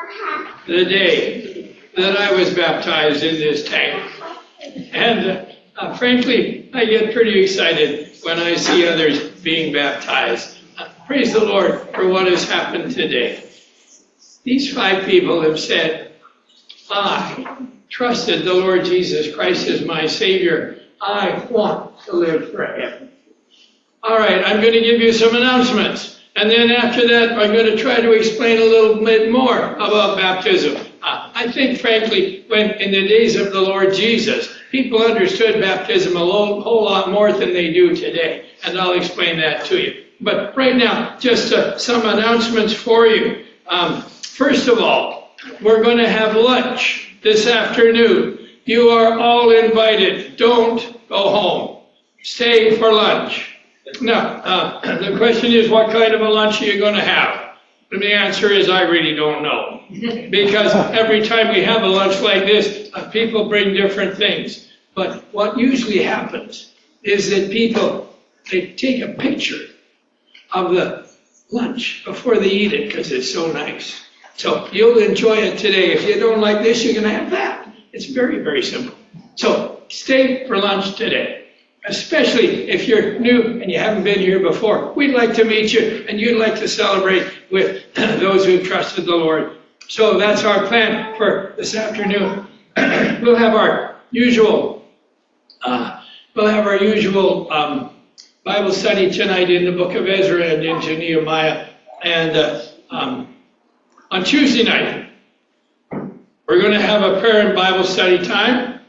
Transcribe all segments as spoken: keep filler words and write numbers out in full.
the day that I was baptized in this tank. And uh, uh, frankly, I get pretty excited when I see others being baptized. Uh, praise the Lord for what has happened today. These five people have said, I trusted the Lord Jesus Christ as my Savior. I want to live for Him. All right, I'm going to give you some announcements. And then after that, I'm going to try to explain a little bit more about baptism. Uh, I think, frankly, when in the days of the Lord Jesus, people understood baptism a whole, whole lot more than they do today. And I'll explain that to you. But right now, just uh, some announcements for you. Um, first of all, we're going to have lunch this afternoon. You are all invited. Don't go home. Stay for lunch. Now, uh, the question is, what kind of a lunch are you going to have? And the answer is, I really don't know. Because every time we have a lunch like this, uh, people bring different things. But what usually happens is that people, they take a picture of the lunch before they eat it because it's so nice. So you'll enjoy it today. If you don't like this, you're going to have that. It's very, very simple. So stay for lunch today. Especially if you're new and you haven't been here before. We'd like to meet you and you'd like to celebrate with those who trusted the Lord. So that's our plan for this afternoon. We'll have our usual, uh, we'll have our usual um, Bible study tonight in the book of Ezra and into Nehemiah. And uh, um, on Tuesday night, we're going to have a prayer and Bible study time.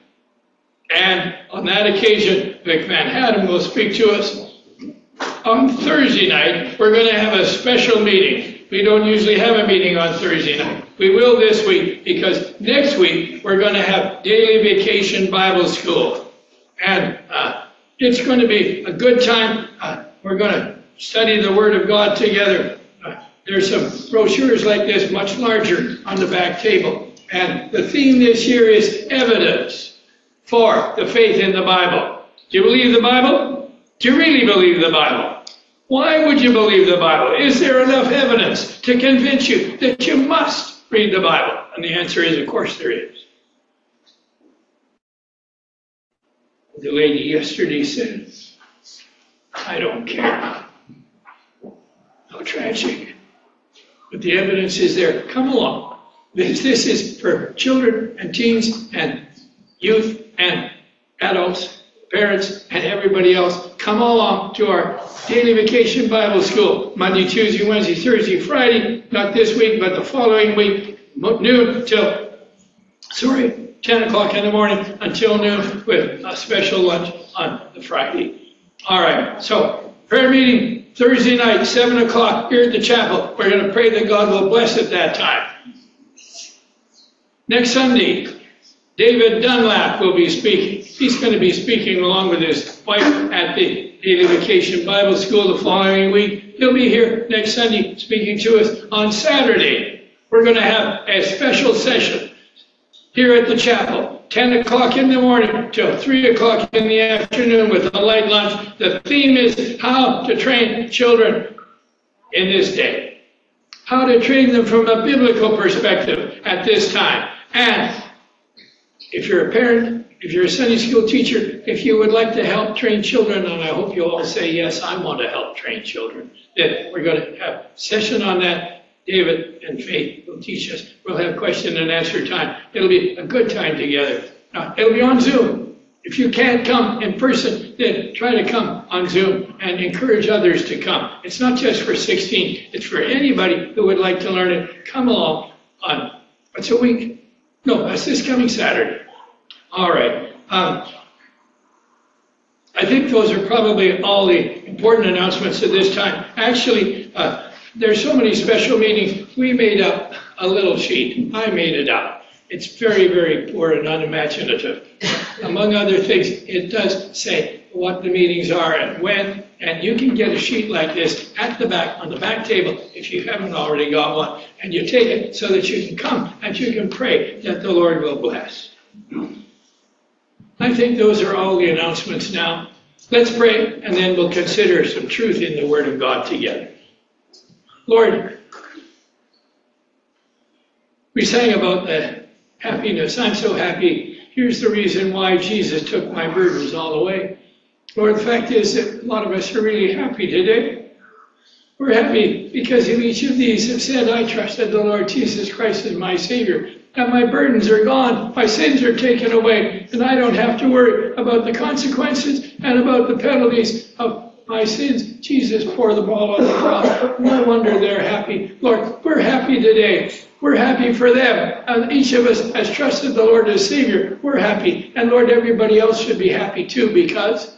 And on that occasion, Vic Van Hatten will speak to us. On Thursday night, we're going to have a special meeting. We don't usually have a meeting on Thursday night. We will this week because next week we're going to have Daily Vacation Bible School. And uh, it's going to be a good time. Uh, we're going to study the Word of God together. Uh, there's some brochures like this, much larger, on the back table. And the theme this year is evidence for the faith in the Bible. Do you believe the Bible? Do you really believe the Bible? Why would you believe the Bible? Is there enough evidence to convince you that you must read the Bible? And the answer is, of course there is. The lady yesterday said, I don't care. How tragic. But the evidence is there. Come along. This, this is for children and teens and youth and adults, parents, and everybody else. Come along to our Daily Vacation Bible School, Monday, Tuesday, Wednesday, Thursday, Friday, not this week, but the following week, noon till, sorry, ten o'clock in the morning until noon with a special lunch on the Friday. All right, so prayer meeting Thursday night, seven o'clock here at the chapel. We're going to pray that God will bless at that time. Next Sunday, David Dunlap will be speaking. He's going to be speaking along with his wife at the Daily Vacation Bible School the following week. He'll be here next Sunday speaking to us. On Saturday, we're going to have a special session here at the chapel, ten o'clock in the morning till three o'clock in the afternoon with a light lunch. The theme is how to train children in this day. How to train them from a biblical perspective at this time. And if you're a parent, if you're a Sunday school teacher, if you would like to help train children, and I hope you'll all say, yes, I want to help train children, then we're going to have a session on that. David and Faith will teach us. We'll have question and answer time. It'll be a good time together. Now, it'll be on Zoom. If you can't come in person, then try to come on Zoom and encourage others to come. It's not just for sixteen. It's for anybody who would like to learn it. Come along on, what's a week? No, that's this coming Saturday. All right. Um, I think those are probably all the important announcements at this time. Actually, uh, there's so many special meetings. We made up a little sheet. I made it up. It's very, very poor and unimaginative. Among other things, it does say what the meetings are and when, and you can get a sheet like this at the back, on the back table, if you haven't already got one, and you take it so that you can come and you can pray that the Lord will bless. I think those are all the announcements now. Let's pray, and then we'll consider some truth in the Word of God together. Lord, We sang about the happiness. I'm so happy. Here's the reason why Jesus took my burdens all away. Lord, the fact is that a lot of us are really happy today. We're happy because of each of these have said, I trusted the Lord Jesus Christ as my Savior. And my burdens are gone, my sins are taken away, and I don't have to worry about the consequences and about the penalties of my sins. Jesus poured them all on the cross. No wonder they're happy. Lord, we're happy today. We're happy for them. And each of us has trusted the Lord as Savior. We're happy. And Lord, everybody else should be happy too, because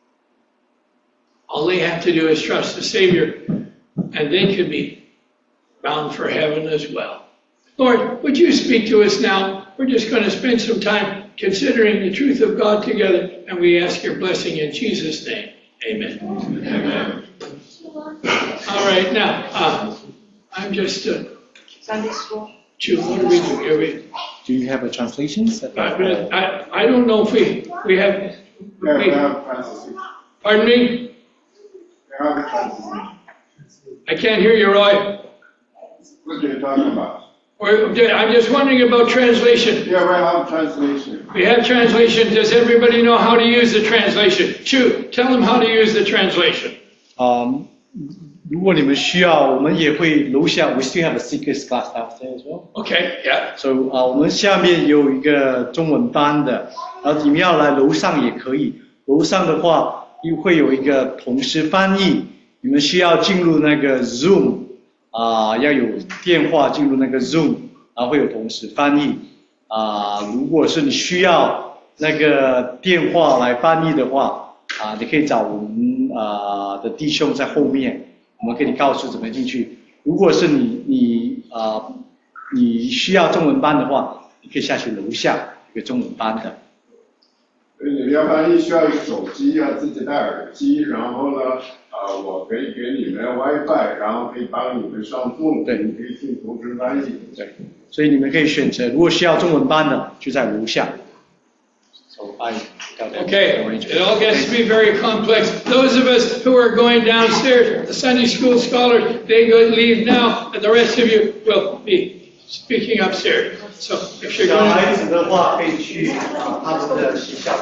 all they have to do is trust the Savior, and they could be bound for heaven as well. Lord, would you speak to us now? We're just going to spend some time considering the truth of God together, and we ask your blessing in Jesus' name. Amen. Amen. All right, now, uh, I'm just... Uh, Sunday school. Jude, what do we do here? We, do you have a translation? I, I, I don't know if we, we have... We we, have translation. pardon me? We have a translation. I can't hear you, Roy. What are you talking about? Or, I'm just wondering about translation. Yeah, we have translation. We have translation. Does everybody know how to use the translation? Chu, tell them how to use the translation. Um, 如果你们需要，我们也会楼下 we still have a secret class downstairs as well. Okay, yeah. So 啊、uh, 我们下面有一个中文班的，然后你们要来楼上也可以。楼上的话，又会有一个同时翻译，你们需要进入那个 Zoom。啊、呃，要有电话进入那个 Zoom， 然后会有同时翻译。啊、呃，如果是你需要那个电话来翻译的话，啊、呃，你可以找我们啊、呃、的弟兄在后面，我们可以告诉怎么进去。如果是你你啊、呃、你需要中文班的话，你可以下去楼下有个中文班的。 你要翻译需要一个手机，要自己戴耳机，然后呢，呃，我可以给你们 WiFi， 然后可以帮你们上 Zoom， 对，你可以听同时翻译。 对，所以你们可以选择，如果需要中文班的，就在楼下。So I got that. Okay, it all gets to be very complex. Those of us who are going downstairs, the Sunday school scholars, they go leave now, and the rest of you will be speaking upstairs. So if you're 小 going 孩 to... 子的话可以去啊他们的学校。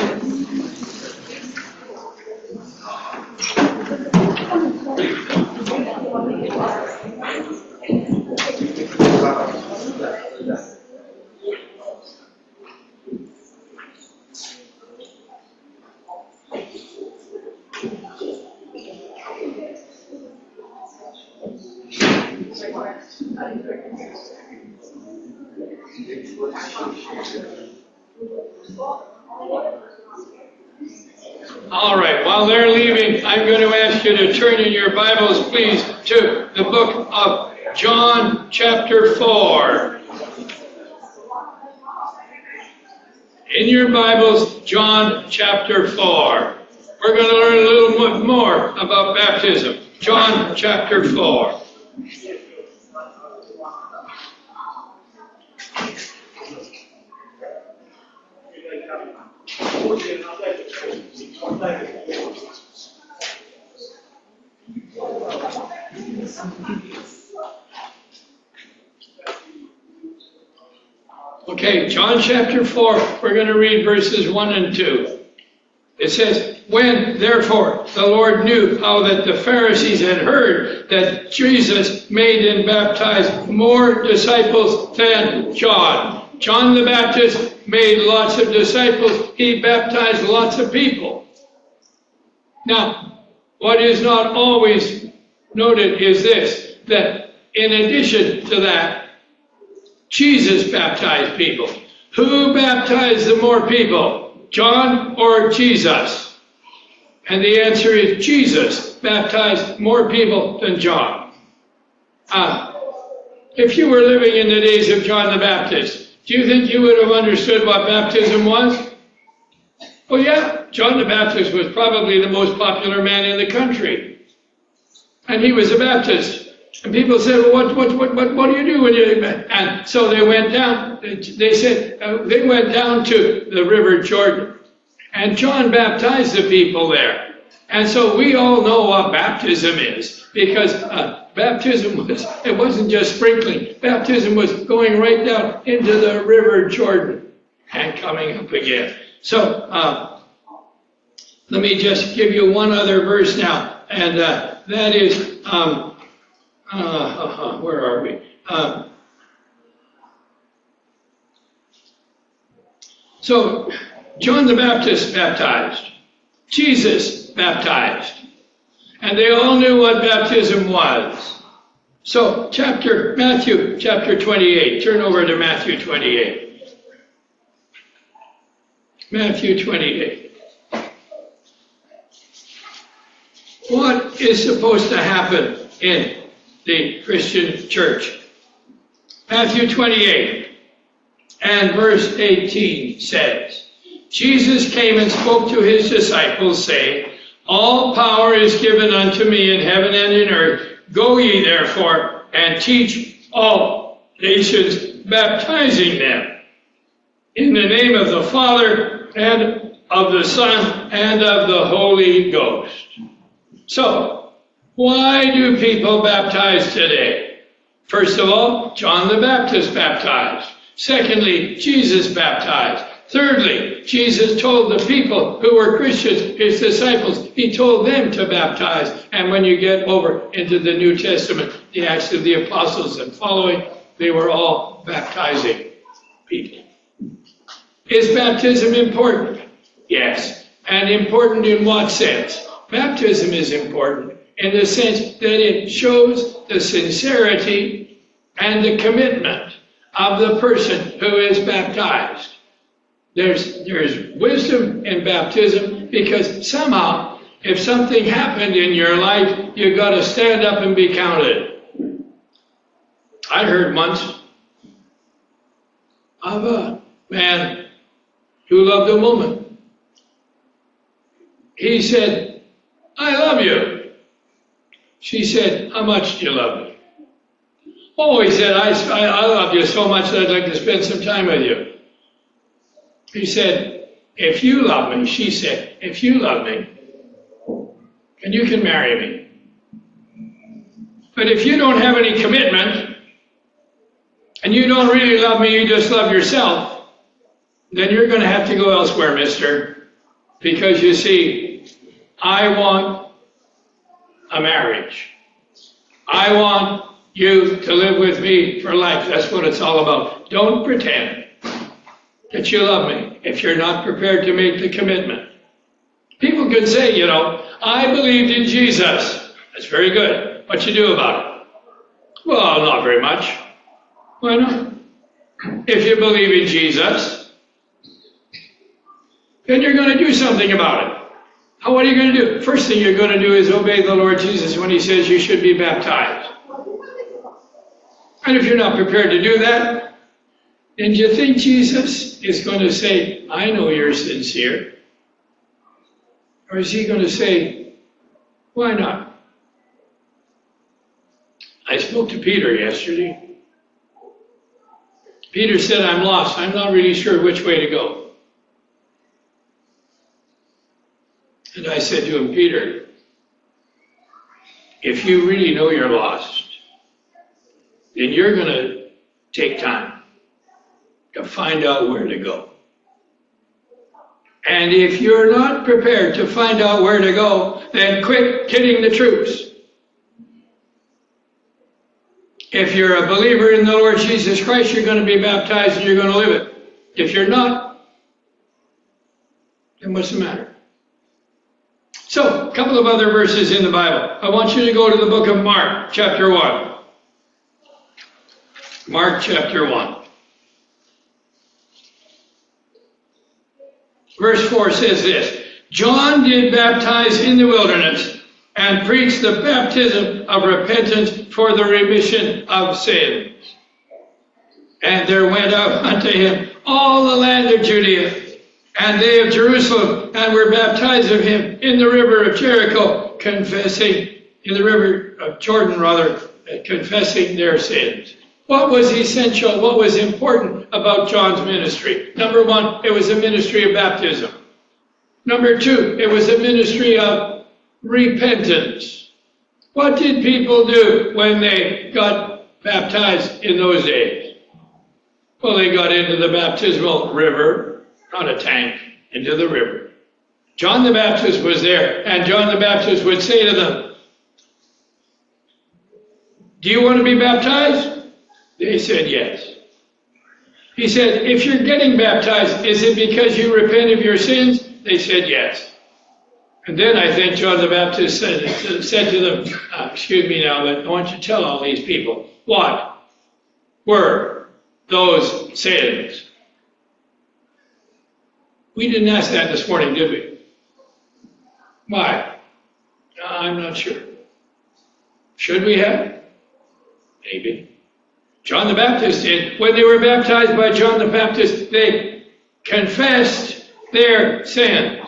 All right, while they're leaving, I'm going to ask you to turn in your Bibles, please, to the book of John chapter four. In your Bibles, John chapter four. We're going to learn a little bit more about baptism. John chapter four. Okay, John chapter four, we're going to read verses one and two. It says, when, therefore, the Lord knew how that the Pharisees had heard that Jesus made and baptized more disciples than John. John the Baptist made lots of disciples. He baptized lots of people. Now, what is not always noted is this, that in addition to that, Jesus baptized people. Who baptized the more people, John or Jesus? And the answer is Jesus baptized more people than John. Uh, if you were living in the days of John the Baptist, do you think you would have understood what baptism was? Well, yeah, John the Baptist was probably the most popular man in the country. And he was a Baptist. And people said, well, what, what, what, what, what do you do when you... And so they went down, they said, uh, they went down to the River Jordan. And John baptized the people there. And so we all know what baptism is, because uh, baptism was, it wasn't just sprinkling. Baptism was going right down into the river Jordan and coming up again. So uh, let me just give you one other verse now, and uh, that is, um, uh, where are we? Uh, so John the Baptist baptized. Jesus baptized. And they all knew what baptism was. So, chapter, Matthew chapter twenty-eight. Turn over to Matthew twenty-eight. Matthew twenty-eight. What is supposed to happen in the Christian church? Matthew twenty-eight and verse eighteen says, Jesus came and spoke to his disciples, saying, all power is given unto me in heaven and in earth. Go ye therefore and teach all nations, baptizing them in the name of the Father and of the Son and of the Holy Ghost. So, why do people baptize today? First of all, John the Baptist baptized. Secondly, Jesus baptized. Thirdly, Jesus told the people who were Christians, his disciples, he told them to baptize. And when you get over into the New Testament, the Acts of the Apostles and following, they were all baptizing people. Is baptism important? Yes. And important in what sense? Baptism is important in the sense that it shows the sincerity and the commitment of the person who is baptized. There's, there's wisdom in baptism, because somehow, if something happened in your life, you've got to stand up and be counted. I heard once of a man who loved a woman. He said, I love you. She said, how much do you love me? Oh, he said, I, I love you so much that I'd like to spend some time with you. He said, if you love me, she said, if you love me, and you can marry me. But if you don't have any commitment, and you don't really love me, you just love yourself, then you're going to have to go elsewhere, mister. Because you see, I want a marriage. I want you to live with me for life. That's what it's all about. Don't pretend that you love me if you're not prepared to make the commitment. People could say, you know, I believed in Jesus. That's very good. What you do about it? Well, not very much. Why not? If you believe in Jesus, then you're going to do something about it. How, what are you going to do? First thing you're going to do is obey the Lord Jesus when he says you should be baptized. And if you're not prepared to do that, and you think Jesus is going to say, I know you're sincere? Or is he going to say, why not? I spoke to Peter yesterday. Peter said, I'm lost. I'm not really sure which way to go. And I said to him, Peter, if you really know you're lost, then you're going to take time to find out where to go. And if you're not prepared to find out where to go, then quit kidding the troops. If you're a believer in the Lord Jesus Christ, you're going to be baptized and you're going to live it. If you're not, then what's the matter? So, a couple of other verses in the Bible. I want you to go to the book of Mark, chapter one. Mark, chapter one. Verse four says this, John did baptize in the wilderness and preached the baptism of repentance for the remission of sins. And there went out unto him all the land of Judea, and they of Jerusalem, and were baptized of him in the river of Jericho, confessing, in the river of Jordan rather, confessing their sins. What was essential, what was important about John's ministry? Number one, it was a ministry of baptism. Number two, it was a ministry of repentance. What did people do when they got baptized in those days? Well, they got into the baptismal river, not a tank, into the river. John the Baptist was there, and John the Baptist would say to them, do you want to be baptized? They said yes. He said, if you're getting baptized, is it because you repent of your sins? They said yes. And then I think John the Baptist said, said to them, uh, excuse me now, but I want you to tell all these people, what were those sins? We didn't ask that this morning, did we? Why? Uh, I'm not sure. Should we have? Maybe. John the Baptist did. When they were baptized by John the Baptist, they confessed their sins.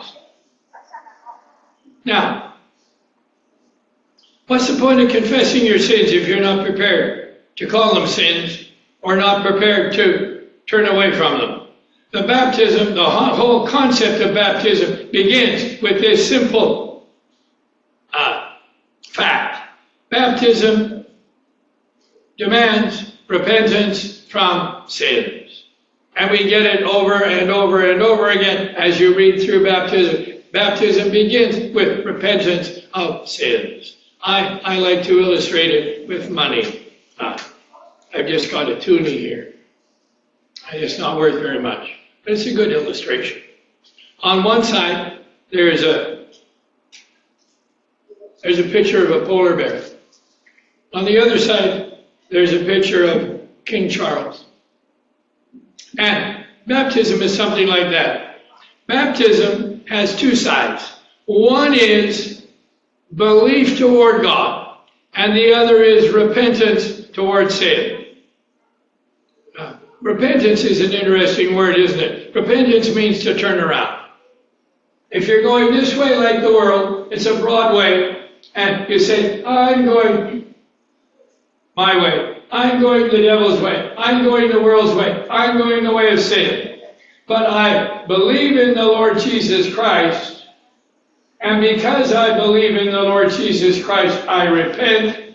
Now, what's the point of confessing your sins if you're not prepared to call them sins or not prepared to turn away from them? The baptism, the whole concept of baptism begins with this simple uh, fact. Baptism demands repentance from sins. And we get it over and over and over again as you read through baptism. Baptism begins with repentance of sins. I, I like to illustrate it with money. Uh, I've just got a toonie here. It's not worth very much, but it's a good illustration. On one side, there's a there's a picture of a polar bear. On the other side, there's a picture of King Charles. And baptism is something like that. Baptism has two sides. One is belief toward God, and the other is repentance toward sin. Uh, repentance is an interesting word, isn't it? Repentance means to turn around. If you're going this way like the world, it's a broad way, and you say, I'm going my way. I'm going the devil's way. I'm going the world's way. I'm going the way of sin. But I believe in the Lord Jesus Christ, and because I believe in the Lord Jesus Christ, I repent,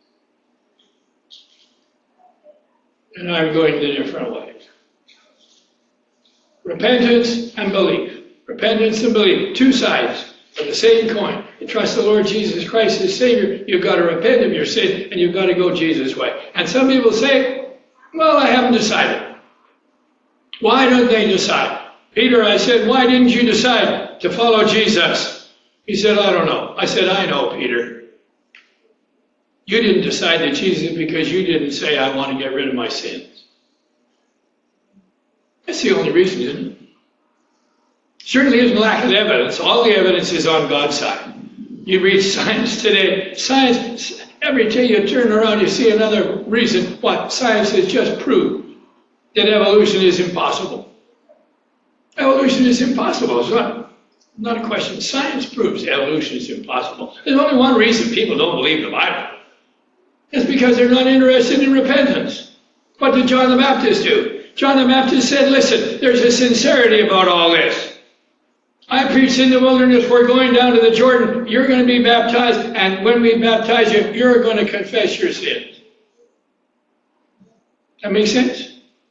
and I'm going the different way. Repentance and belief. Repentance and belief. Two sides of the same coin. You trust the Lord Jesus Christ as Savior, you've got to repent of your sin, and you've got to go Jesus' way. And some people say, well, I haven't decided. Why don't they decide? Peter, I said, why didn't you decide to follow Jesus? He said, I don't know. I said, I know, Peter. You didn't decide to Jesus because you didn't say, I want to get rid of my sins. That's the only reason, isn't it? Certainly isn't lack of evidence. All the evidence is on God's side. You read science today. Science, every day you turn around, you see another reason why science has just proved that evolution is impossible. Evolution is impossible. It's not, not a question. Science proves evolution is impossible. There's only one reason people don't believe the Bible. It's because they're not interested in repentance. What did John the Baptist do? John the Baptist said, listen, there's a sincerity about all this. I preached in the wilderness, we're going down to the Jordan, you're going to be baptized, and when we baptize you, you're going to confess your sins. That makes sense?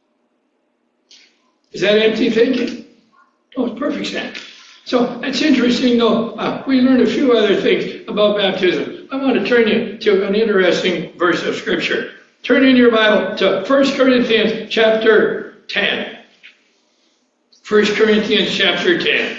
Is that empty thinking? Oh, it's perfect sense. So it's interesting, though. Uh, we learned a few other things about baptism. I want to turn you to an interesting verse of Scripture. Turn in your Bible to First Corinthians chapter ten. First Corinthians chapter ten.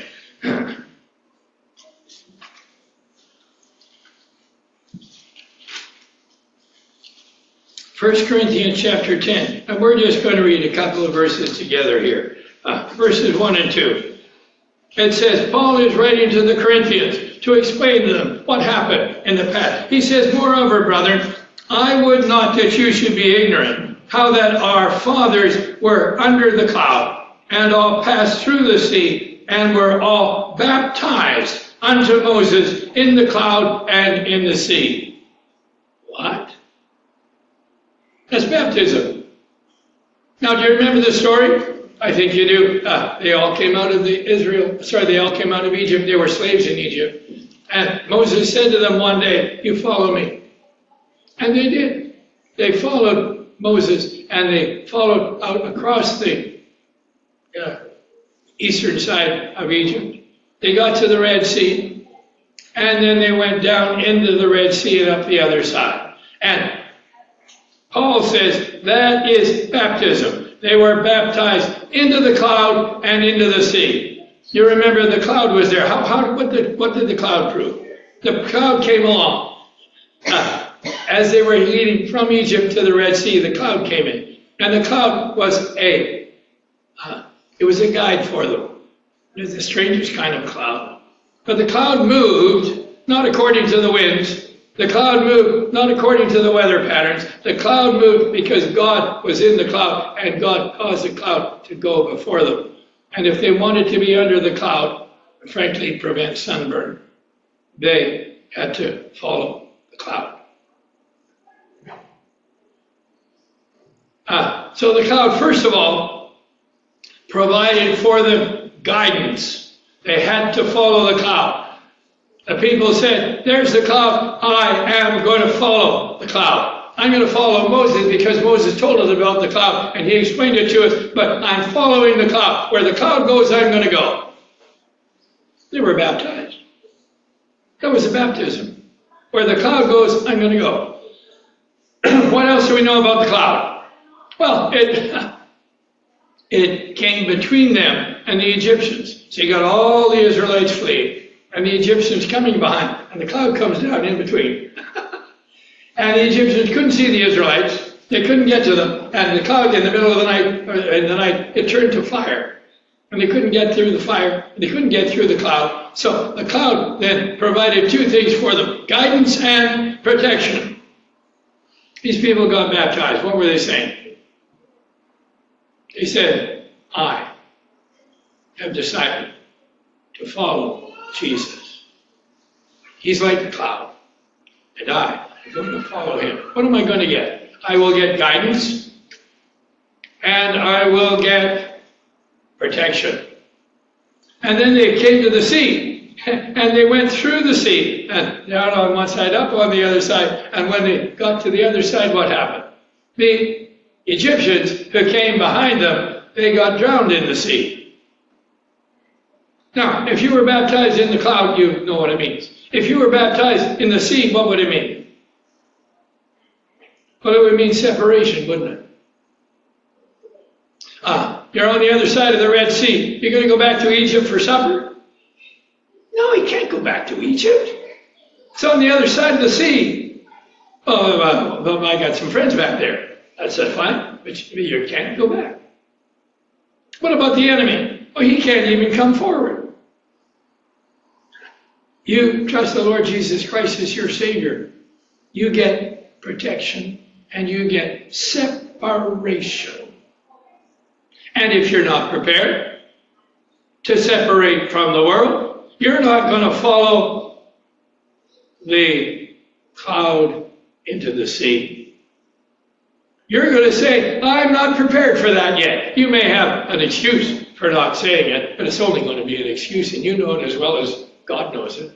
First Corinthians chapter ten, and we're just going to read a couple of verses together here. Uh, verses one and two. It says, Paul is writing to the Corinthians to explain to them what happened in the past. He says, moreover, brethren, I would not that you should be ignorant, how that our fathers were under the cloud, and all passed through the sea, and were all baptized unto Moses in the cloud and in the sea. What? That's baptism. Now, do you remember the story? I think you do. Uh, they all came out of the Israel. Sorry, they all came out of Egypt. They were slaves in Egypt, And Moses said to them one day, you follow me. And they did. They followed Moses, and they followed out across the uh, eastern side of Egypt. They got to the Red Sea, and then they went down into the Red Sea and up the other side. And Paul says that is baptism. They were baptized into the cloud and into the sea. You remember the cloud was there. How, how, what, did, what did the cloud prove? The cloud came along. Uh, as they were leading from Egypt to the Red Sea, the cloud came in. And the cloud was a, uh, it was a guide for them. It was a stranger's kind of cloud. But the cloud moved, not according to the winds. The cloud moved not according to the weather patterns. The cloud moved because God was in the cloud, and God caused the cloud to go before them. And if they wanted to be under the cloud, frankly, prevent sunburn, they had to follow the cloud. Uh, so the cloud, first of all, provided for them guidance. They had to follow the cloud. The people said, there's the cloud, I am going to follow the cloud. I'm going to follow Moses because Moses told us about the cloud and he explained it to us, but I'm following the cloud. Where the cloud goes, I'm going to go. They were baptized. That was a baptism. Where the cloud goes, I'm going to go. What else do we know about the cloud? Well, it, it came between them and the Egyptians. So you got all the Israelites fleeing. And the Egyptians coming behind, and the cloud comes down in between. And the Egyptians couldn't see the Israelites, they couldn't get to them, and the cloud in the middle of the night, or in the night, it turned to fire. And they couldn't get through the fire, they couldn't get through the cloud. So the cloud then provided two things for them, guidance and protection. These people got baptized. What were they saying? They said, I have decided to follow Jesus. He's like the cloud, and I am going to follow him. What am I going to get? I will get guidance, and I will get protection. And then they came to the sea, and they went through the sea, and down on one side, up on the other side, and when they got to the other side, what happened? The Egyptians who came behind them, they got drowned in the sea. Now, if you were baptized in the cloud, you know what it means. If you were baptized in the sea, what would it mean? Well, it would mean separation, wouldn't it? Ah, you're on the other side of the Red Sea. You're going to go back to Egypt for supper? No, you can't go back to Egypt. It's on the other side of the sea. Oh, well, I got some friends back there. That's fine, but you can't go back. What about the enemy? Oh, he can't even come forward. You trust the Lord Jesus Christ as your Savior. You get protection and you get separation. And if you're not prepared to separate from the world, you're not going to follow the cloud into the sea. You're going to say, I'm not prepared for that yet. You may have an excuse for not saying it, but it's only going to be an excuse, and you know it as well as God knows it.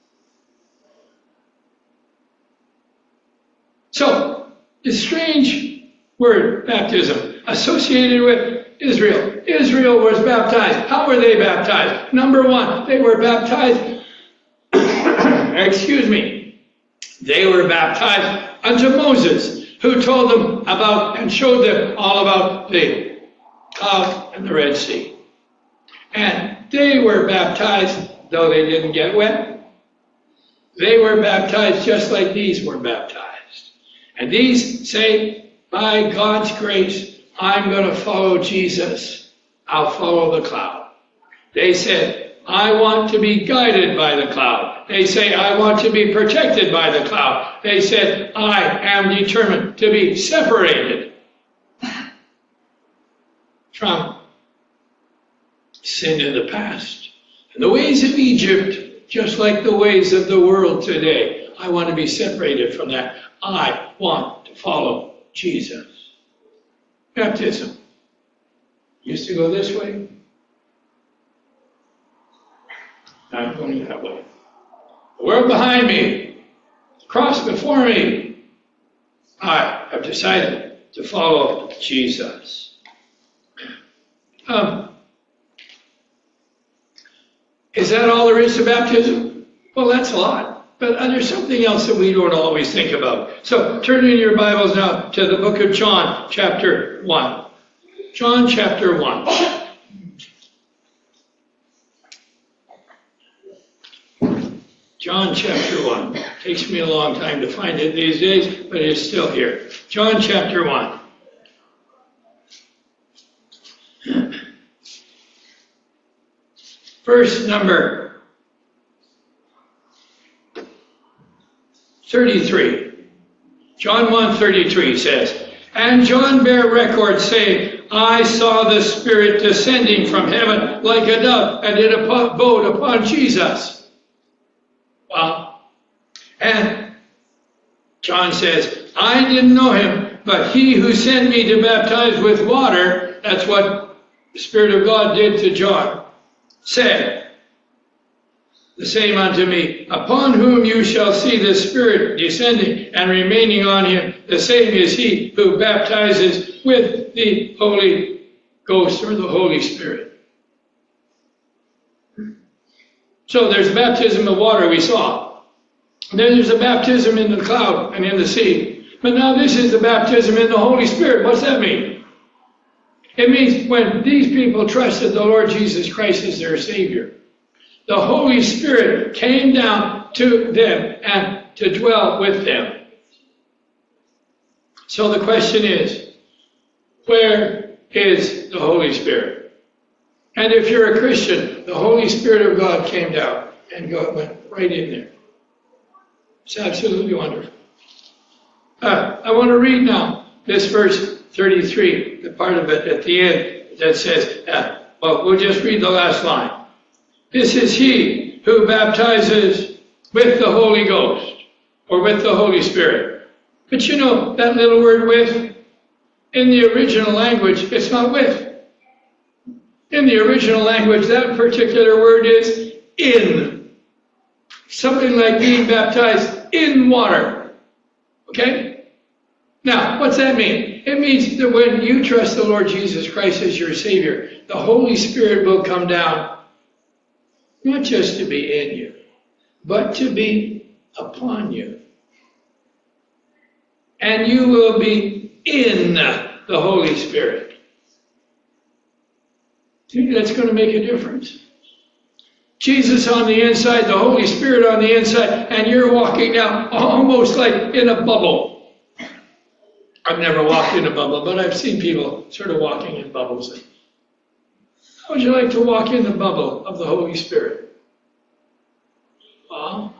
So, the strange word, baptism, associated with Israel. Israel was baptized. How were they baptized? Number one, they were baptized, excuse me, they were baptized unto Moses, who told them about and showed them all about the cloud and the Red Sea. And they were baptized, though they didn't get wet. They were baptized just like these were baptized. And these say, by God's grace, I'm going to follow Jesus. I'll follow the cloud. They said, I want to be guided by the cloud. They say, I want to be protected by the cloud. They said, I am determined to be separated from sin in the past. And the ways of Egypt, just like the ways of the world today, I want to be separated from that. I want to follow Jesus. Baptism used to go this way. I'm going that way. the world behind me, the cross before me. I have decided to follow Jesus. Um, is that all there is to baptism? Well, that's a lot. But there's something else that we don't always think about. So turn in your Bibles now to the book of John, chapter one. John, chapter one. John, chapter one. Takes me a long time to find it these days, but it's still here. John, chapter one. Verse number thirty-three. John one thirty-three says, "And John bare record, saying, I saw the Spirit descending from heaven like a dove, and it abode upon Jesus." Wow. And John says, "I didn't know him, but he who sent me to baptize with water," that's what the Spirit of God did to John, "said the same unto me, upon whom you shall see the Spirit descending and remaining on him, the same is he who baptizes with the Holy Ghost," or the Holy Spirit. So there's baptism of water we saw. And then there's a baptism in the cloud and in the sea. But now this is the baptism in the Holy Spirit. What's that mean? It means when these people trusted the Lord Jesus Christ as their Savior, the Holy Spirit came down to them and to dwell with them. So the question is, where is the Holy Spirit? And if you're a Christian, the Holy Spirit of God came down and God went right in there. It's absolutely wonderful. Uh, I want to read now this verse thirty-three, the part of it at the end that says, uh, well, we'll just read the last line. "This is he who baptizes with the Holy Ghost," or with the Holy Spirit. But you know, that little word "with," in the original language, it's not "with." In the original language, that particular word is "in." Something like being baptized in water. Okay? Now, what's that mean? It means that when you trust the Lord Jesus Christ as your Savior, the Holy Spirit will come down, not just to be in you, but to be upon you. And you will be in the Holy Spirit. See, that's going to make a difference. Jesus on the inside, the Holy Spirit on the inside, and you're walking now almost like in a bubble. I've never walked in a bubble, but I've seen people sort of walking in bubbles. How would you like to walk in the bubble of the Holy Spirit? Well,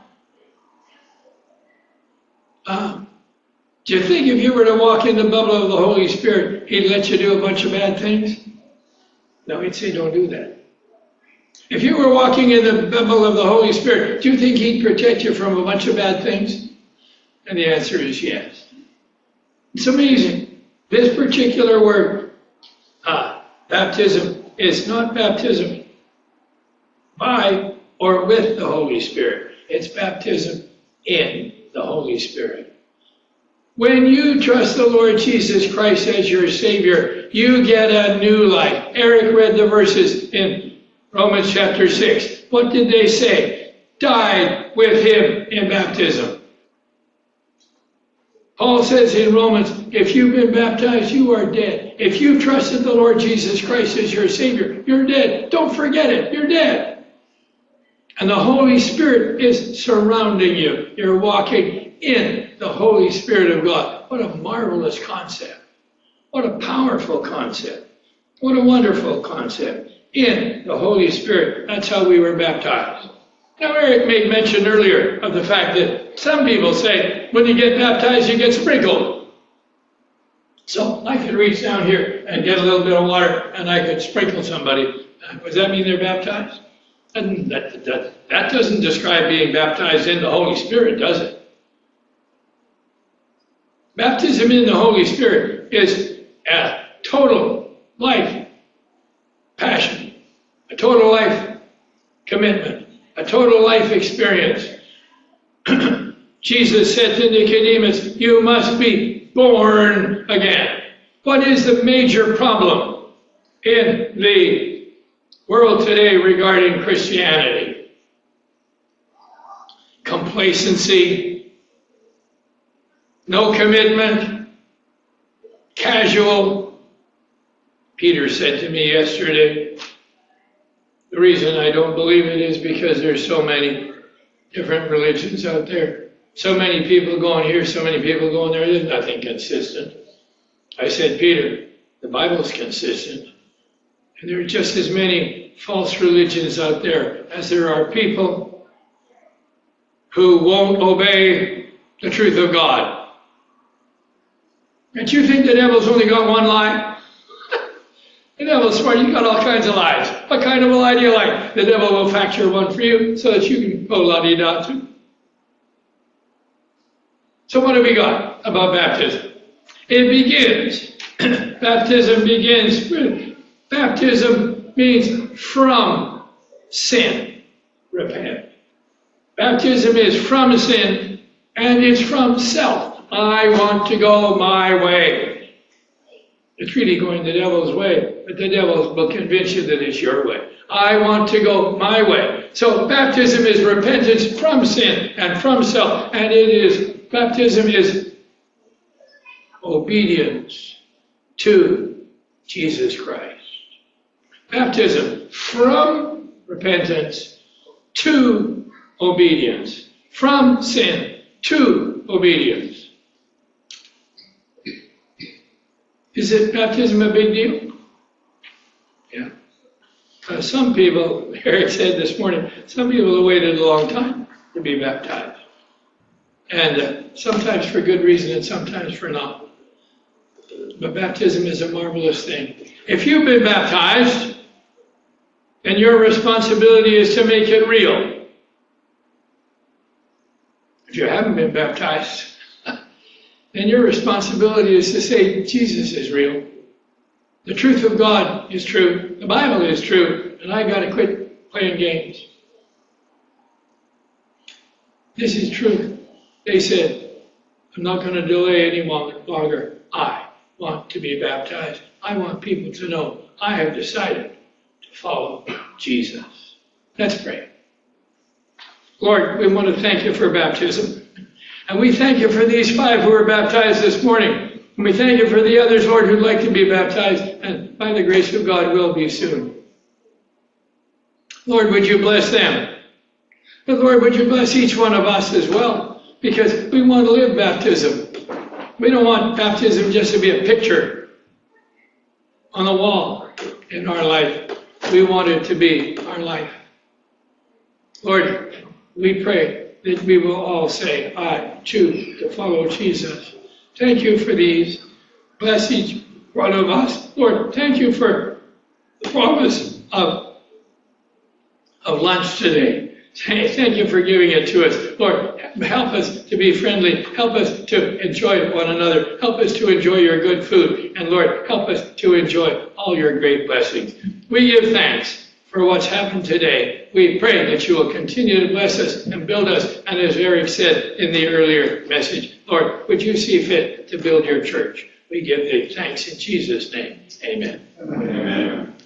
uh, do you think if you were to walk in the bubble of the Holy Spirit, he'd let you do a bunch of bad things? No, he'd say, don't do that. If you were walking in the bubble of the Holy Spirit, do you think he'd protect you from a bunch of bad things? And the answer is yes. It's amazing. This particular word, uh, baptism, is not baptism by or with the Holy Spirit. It's baptism in the Holy Spirit. When you trust the Lord Jesus Christ as your Savior, you get a new life. Eric read the verses in Romans chapter six. What did they say? Died with him in baptism. Paul says in Romans, if you've been baptized, you are dead. If you've trusted the Lord Jesus Christ as your Savior, you're dead. Don't forget it. You're dead. And the Holy Spirit is surrounding you. You're walking in the Holy Spirit of God. What a marvelous concept. What a powerful concept. What a wonderful concept. In the Holy Spirit. That's how we were baptized. Now, Eric made mention earlier of the fact that some people say when you get baptized, you get sprinkled. So I could reach down here and get a little bit of water and I could sprinkle somebody. Does that mean they're baptized? And that, that, that doesn't describe being baptized in the Holy Spirit, does it? Baptism in the Holy Spirit is a total life passion, a total life commitment, a total life experience. Jesus said to Nicodemus, you must be born again. What is the major problem in the world today regarding Christianity? Complacency, no commitment, casual. Peter said to me yesterday, the reason I don't believe it is because there's so many different religions out there. So many people going here, so many people going there. There's nothing consistent. I said, Peter, the Bible's consistent. And there are just as many false religions out there as there are people who won't obey the truth of God. And you think the devil's only got one lie? The devil's smart. You got all kinds of lies. What kind of a lie do you like? The devil will factor one for you so that you can go la-di-da too. So what do we got about baptism? It begins. Baptism begins with, baptism means from sin. Repent. Baptism is from sin and it's from self. I want to go my way. It's really going the devil's way, but the devil will convince you that it's your way. I want to go my way. So baptism is repentance from sin and from self, and it is, baptism is obedience to Jesus Christ. Baptism from repentance to obedience. From sin to obedience. Is it baptism a big deal? Yeah. Uh, some people, Eric said this morning, some people have waited a long time to be baptized. And uh, sometimes for good reason and sometimes for not. But baptism is a marvelous thing. If you've been baptized, then your responsibility is to make it real. If you haven't been baptized, then your responsibility is to say, Jesus is real. The truth of God is true. The Bible is true. And I got to quit playing games. This is truth. They said, I'm not going to delay any longer. I want to be baptized. I want people to know I have decided to follow Jesus. Let's pray. Lord, we want to thank you for baptism. And we thank you for these five who were baptized this morning. And we thank you for the others, Lord, who'd like to be baptized and by the grace of God will be soon. Lord, would you bless them? But Lord, would you bless each one of us as well? Because we want to live baptism. We don't want baptism just to be a picture on the wall in our life. We want it to be our life. Lord, we pray that we will all say, I choose to follow Jesus. Thank you for these. Bless each one of us. Lord, thank you for the promise of, of lunch today. Thank you for giving it to us. Lord, help us to be friendly. Help us to enjoy one another. Help us to enjoy your good food. And Lord, help us to enjoy all your great blessings. We give thanks for what's happened today. We pray that you will continue to bless us and build us. And as Eric said in the earlier message, Lord, would you see fit to build your church? We give thee thanks in Jesus' name. Amen. Amen.